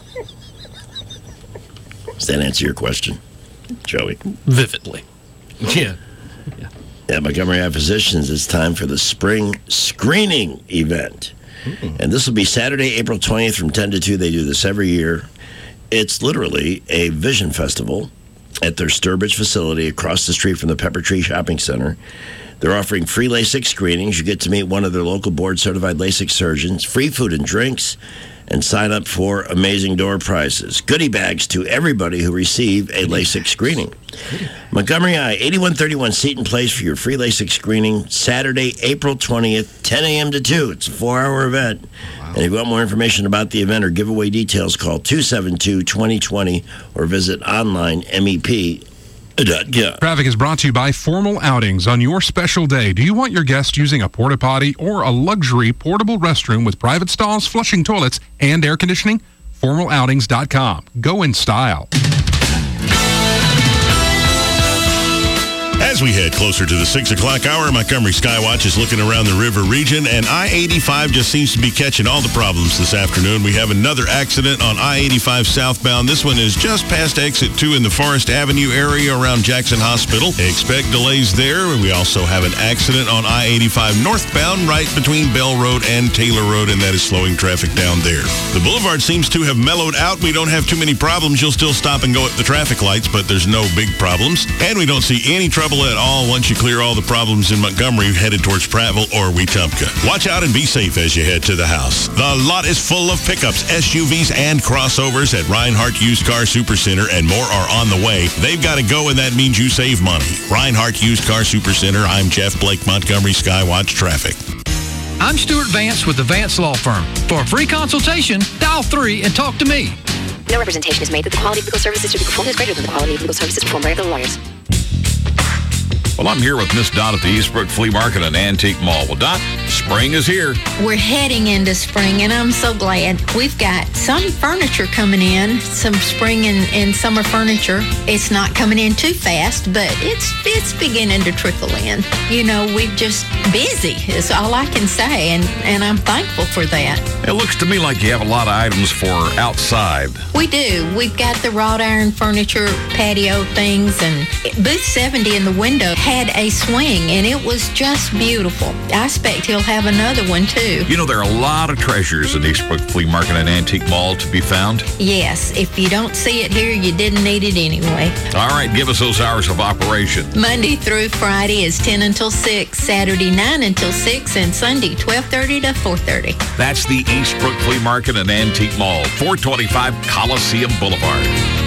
Does that answer your question, Joey? Vividly. Yeah. yeah. At Montgomery Eye Physicians, it's time for the spring screening event. Mm-hmm. And this will be Saturday, April twentieth from ten to two. They do this every year. It's literally a vision festival at their Sturbridge facility across the street from the Pepper Tree Shopping Center. They're offering free LASIK screenings. You get to meet one of their local board-certified LASIK surgeons, free food and drinks, and sign up for amazing door prizes. Goodie bags to everybody who receive a LASIK screening. Montgomery Eye, eighty-one thirty-one Seton Place for your free LASIK screening, Saturday, April twentieth, ten a.m. to two. It's a four-hour event. Wow. And if you want more information about the event or giveaway details, call two seven two, two oh two oh or visit online M E P. Traffic is brought to you by Formal Outings. On your special day, do you want your guests using a porta potty or a luxury portable restroom with private stalls, flushing toilets, and air conditioning? formal outings dot com. Go in style. As we head closer to the six o'clock hour, Montgomery Skywatch is looking around the river region, and I eighty-five just seems to be catching all the problems this afternoon. We have another accident on I eighty-five southbound. This one is just past exit two in the Forest Avenue area around Jackson Hospital. Expect delays there. We also have an accident on I eighty-five northbound right between Bell Road and Taylor Road, and that is slowing traffic down there. The boulevard seems to have mellowed out. We don't have too many problems. You'll still stop and go at the traffic lights, but there's no big problems. And we don't see any trouble at all once you clear all the problems in Montgomery headed towards Prattville or Wetumpka. Watch out and be safe as you head to the house. The lot is full of pickups, S U Vs, and crossovers at Reinhardt Used Car Supercenter, and more are on the way. They've got to go, and that means you save money. Reinhardt Used Car Supercenter. I'm Jeff Blake, Montgomery Skywatch Traffic. I'm Stuart Vance with the Vance Law Firm. For a free consultation, dial three and talk to me. No representation is made that the quality of legal services to be performed is greater than the quality of legal services performed by other lawyers. Well, I'm here with Miss Dot at the Eastbrook Flea Market and Antique Mall. Well, Dot, spring is here. We're heading into spring, and I'm so glad. We've got some furniture coming in, some spring and, and summer furniture. It's not coming in too fast, but it's it's beginning to trickle in. You know, we're just busy is all I can say, and, and I'm thankful for that. It looks to me like you have a lot of items for outside. We do. We've got the wrought iron furniture, patio things, and booth seventy in the window had a swing, and it was just beautiful. I expect he'll have another one, too. You know, there are a lot of treasures in Eastbrook Flea Market and Antique Mall to be found. Yes. If you don't see it here, you didn't need it anyway. All right, give us those hours of operation. Monday through Friday is ten until six, Saturday nine until six, and Sunday twelve thirty to four thirty. That's the Eastbrook Flea Market and Antique Mall, four twenty-five Coliseum Boulevard.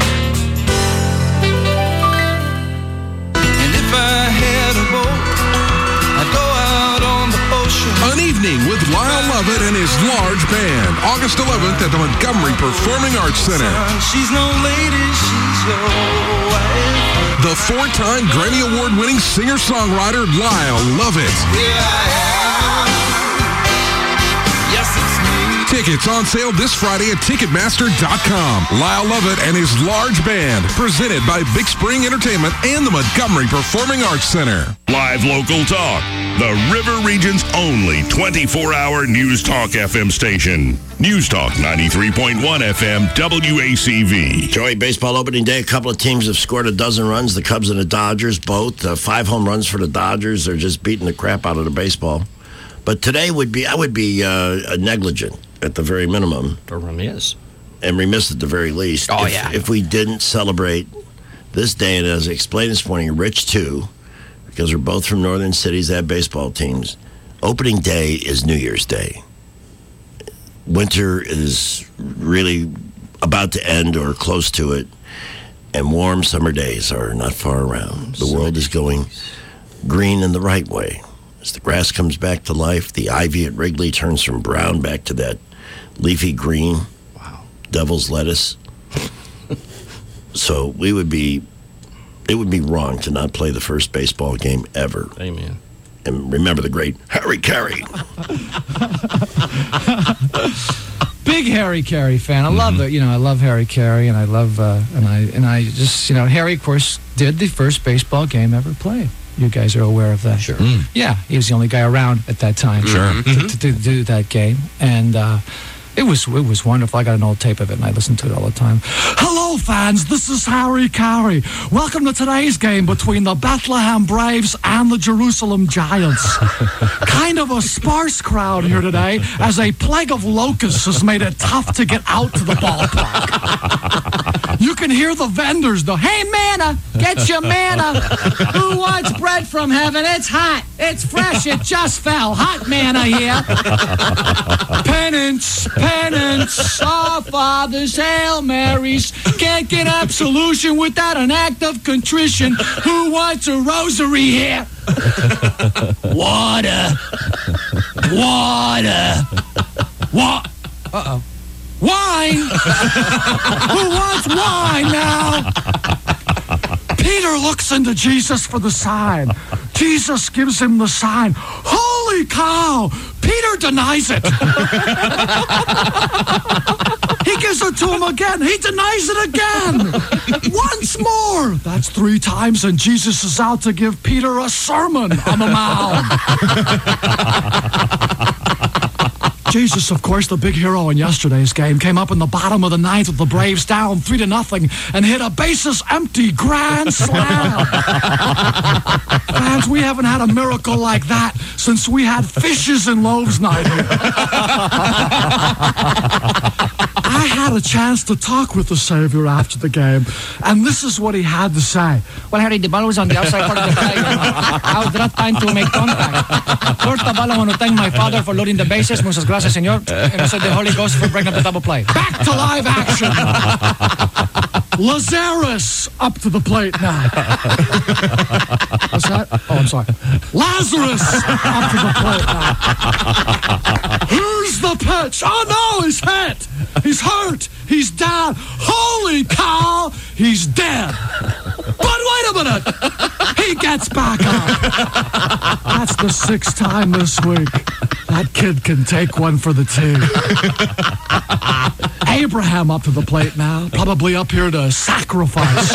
I had a boat, I'd go out on the ocean. An evening with Lyle Lovett and his large band, August eleventh at the Montgomery Performing Arts Center. She's no lady, she's your wife. The four-time Grammy Award-winning singer-songwriter Lyle Lovett. Here I am. Yes, it's me. Tickets on sale this Friday at Ticketmaster dot com. Lyle Lovett and his large band, presented by Big Spring Entertainment and the Montgomery Performing Arts Center. Live local talk, the River Region's only twenty-four hour News Talk F M station. News Talk ninety-three point one F M W A C V. Joey, baseball opening day, a couple of teams have scored a dozen runs. The Cubs and the Dodgers, both. Uh, five home runs for the Dodgers. They're just beating the crap out of the baseball. But today would be, I would be uh, negligent at the very minimum. Or remiss. And remiss at the very least. Oh, if, yeah. If we didn't celebrate this day, and as I explained this morning, Rich too, because we're both from northern cities that have baseball teams, opening day is New Year's Day. Winter is really about to end or close to it, and warm summer days are not far around. The world is going green in the right way. As the grass comes back to life, the ivy at Wrigley turns from brown back to that leafy green. Wow. Devil's lettuce. So we would be, it would be wrong to not play the first baseball game ever. Amen. And remember the great Harry Carey. big Harry Carey fan. I love it. You know, I love Harry Carey, and I love, uh, and I, and I just, you know, Harry, of course, did the first baseball game ever played. You guys are aware of that. Sure. Mm. Yeah, he was the only guy around at that time. Sure. To, to, to, to do that game, and uh, it was it was wonderful. I got an old tape of it, and I listened to it all the time. Hello, fans. This is Harry Carey. Welcome to today's game between the Bethlehem Braves and the Jerusalem Giants. Kind of a sparse crowd here today, as a plague of locusts has made it tough to get out to the ballpark. You can hear the vendors, the, hey, manna, get your manna. Who wants bread from heaven? It's hot. It's fresh. It just fell. Hot manna here. Penance, penance, our fathers, Hail Marys. Can't get absolution without an act of contrition. Who wants a rosary here? Water. Water. What? Uh-oh. Wine! Who wants wine now? Peter looks into Jesus for the sign. Jesus gives him the sign. Holy cow! Peter denies it. He gives it to him again. He denies it again. Once more. That's three times, and Jesus is out to give Peter a sermon on the Mount. Jesus, of course, the big hero in yesterday's game, came up in the bottom of the ninth with the Braves down three to nothing and hit a bases empty grand slam. Fans, we haven't had a miracle like that since we had fishes and loaves night here. I had a chance to talk with the Savior after the game, and this is what he had to say. Well, Harry, the ball was on the outside part of the plate. I was not time to make contact. First of all, I want to thank my father for loading the bases. Muchas gracias, senor. And also the Holy Ghost for breaking up the double play. Back to live action. Lazarus up to the plate now. What's that? Oh, I'm sorry. Lazarus up to the plate now. Here's the pitch. Oh, no, he's hit. He's hurt. He's down. Holy cow, he's dead. But wait a minute. He gets back up. That's the sixth time this week. That kid can take one for the team. Abraham up to the plate now, probably up here to sacrifice.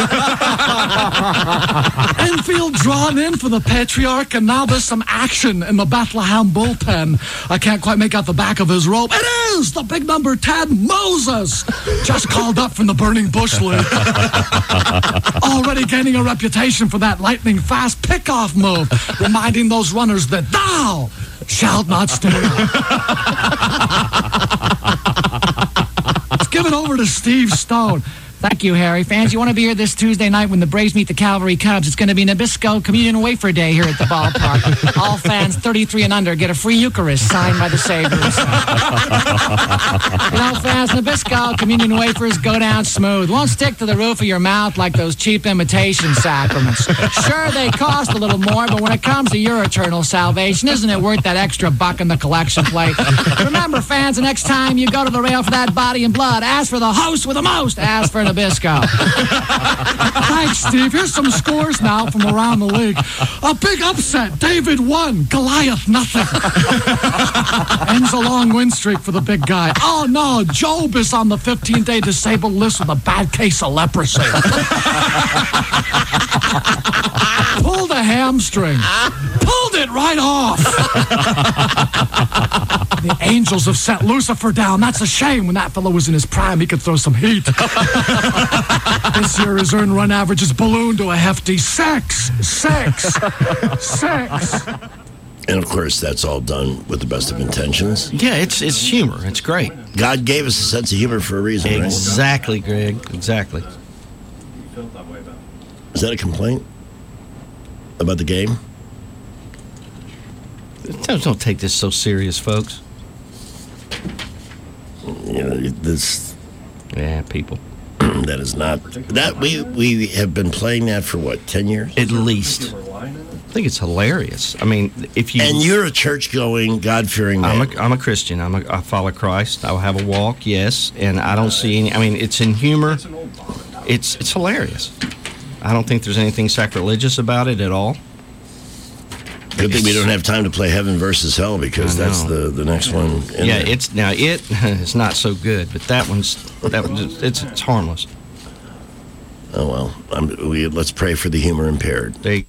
Infield drawn in for the Patriarch, and now there's some action in the Bethlehem bullpen. I can't quite make out the back of his robe. It is the big number ten, Moses, just called up from the Burning Bush League. Already gaining a reputation for that lightning fast pickoff move, reminding those runners that thou shalt not stay. Let's give it over to Steve Stone. Thank you, Harry. Fans, you want to be here this Tuesday night when the Braves meet the Calvary Cubs. It's going to be Nabisco Communion Wafer Day here at the ballpark. All fans thirty-three and under get a free Eucharist signed by the Saviors. You know, fans, Nabisco Communion Wafers go down smooth. Won't stick to the roof of your mouth like those cheap imitation sacraments. Sure, they cost a little more, but when it comes to your eternal salvation, isn't it worth that extra buck in the collection plate? Remember, fans, the next time you go to the rail for that body and blood, ask for the host with the most. Ask for Nabisco. Thanks, Steve. Here's some scores now from around the league. A big upset. David one, Goliath nothing. Ends a long win streak for the big guy. Oh, no. Job is on the fifteen-day disabled list with a bad case of leprosy. Pulled a hamstring. Pulled it right off. The Angels have sent Lucifer down. That's a shame. When that fellow was in his prime, he could throw some heat. This year, his earned run average has ballooned to a hefty six. Six. Six. And of course, that's all done with the best of intentions. Yeah, it's it's humor. It's great. God gave us a sense of humor for a reason, right? Exactly, Greg. Exactly. Is that a complaint about the game? Don't, don't take this so serious, folks. You know, this. Yeah, people. That is not that we we have been playing that for what, ten years at least. I think it's hilarious. I mean, if you and you're a church going, God fearing man. I'm a, I'm a Christian. I'm a, I follow Christ. I'll have a walk, yes, and I don't see any. I mean, it's in humor. It's it's hilarious. I don't think there's anything sacrilegious about it at all. Good thing we don't have time to play Heaven versus Hell because I that's know. the, the next one. in Yeah, there. it's now it is not so good, but that one's that one's it's it's harmless. Oh well, I'm, we let's pray for the humor impaired. They.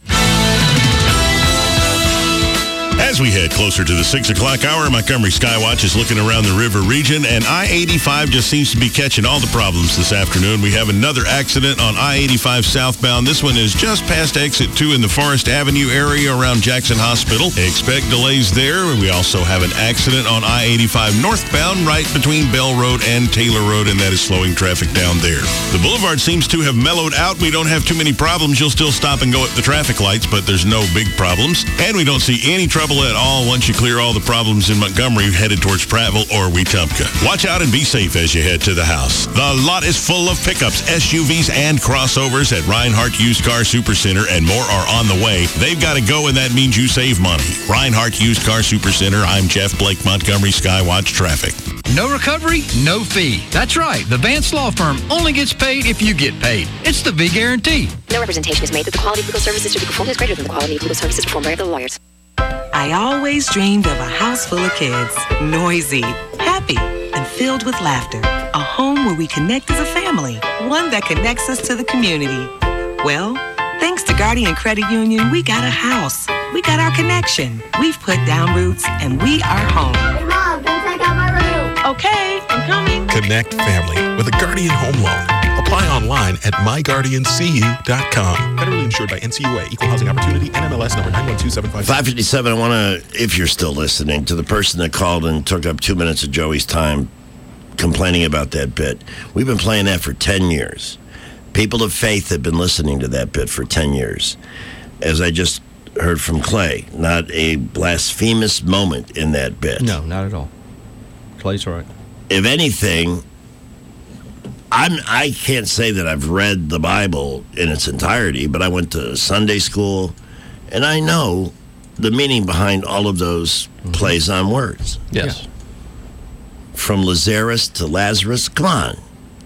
As we head closer to the six o'clock hour, Montgomery Skywatch is looking around the river region, and I eighty-five just seems to be catching all the problems this afternoon. We have another accident on I eighty-five southbound. This one is just past exit two in the Forest Avenue area around Jackson Hospital. Expect delays there. We also have an accident on I eighty-five northbound right between Bell Road and Taylor Road, and that is slowing traffic down there. The boulevard seems to have mellowed out. We don't have too many problems. You'll still stop and go at the traffic lights, but there's no big problems. And we don't see any trouble at all once you clear all the problems in Montgomery headed towards Prattville or Wetumpka. Watch out and be safe as you head to the house. The lot is full of pickups, S U Vs, and crossovers at Reinhardt Used Car Supercenter, and more are on the way. They've got to go, and that means you save money. Reinhardt Used Car Supercenter. I'm Jeff Blake, Montgomery Skywatch Traffic. No recovery, no fee. That's right. The Vance Law Firm only gets paid if you get paid. It's the V Guarantee. No representation is made that the quality of legal services to be performed is greater than the quality of legal services performed by other lawyers. I always dreamed of a house full of kids, noisy, happy, and filled with laughter. A home where we connect as a family, one that connects us to the community. Well, thanks to Guardian Credit Union, we got a house. We got our connection. We've put down roots, and we are home. Hey, Mom, don't take out my room. Okay, I'm coming. Connect family with a Guardian Home Loan. Apply online at my guardian c u dot com. Federally insured by N C U A, Equal Housing Opportunity, N M L S number nine one two seven five. five fifty-seven, I want to, if you're still listening, to the person that called and took up two minutes of Joey's time complaining about that bit. We've been playing that for ten years. People of faith have been listening to that bit for ten years. As I just heard from Clay, not a blasphemous moment in that bit. No, not at all. Clay's right. If anything, I'm, I can't say that I've read the Bible in its entirety, but I went to Sunday school, and I know the meaning behind all of those mm-hmm. plays on words. Yes. Yeah. From Lazarus to Lazarus, come on.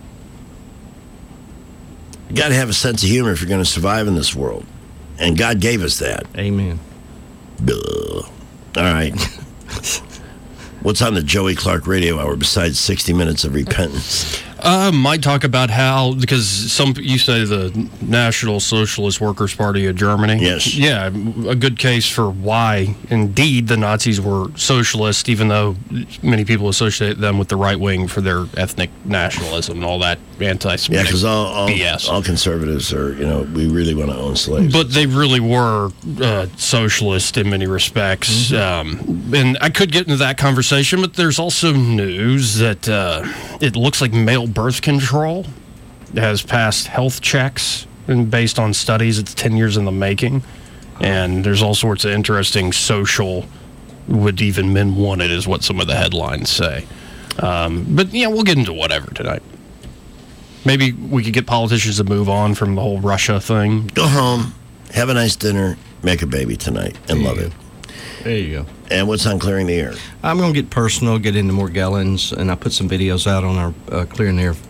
You got to have a sense of humor if you're going to survive in this world. And God gave us that. Amen. Duh. All right. What's on the Joey Clark Radio Hour besides sixty minutes of repentance? Uh, might talk about how, because some you say the National Socialist Workers' Party of Germany. Yes. Yeah, a good case for why, indeed, the Nazis were socialist, even though many people associate them with the right wing for their ethnic nationalism and all that anti-Semitic Yeah, because all, all, B S. all conservatives are, you know, we really want to own slaves. But they really were uh, socialist in many respects. Mm-hmm. Um, and I could get into that conversation, but there's also news that uh, it looks like male birth control has passed health checks, and based on studies, it's ten years in the making. And there's all sorts of interesting social, would even men want it, is what some of the headlines say. Um, but, yeah, we'll get into whatever tonight. Maybe we could get politicians to move on from the whole Russia thing. Go home, have a nice dinner, make a baby tonight, and love it. There you go. And what's on Clearing the Air? I'm going to get personal, get into more Morgellons, and I put some videos out on our uh, Clearing the Air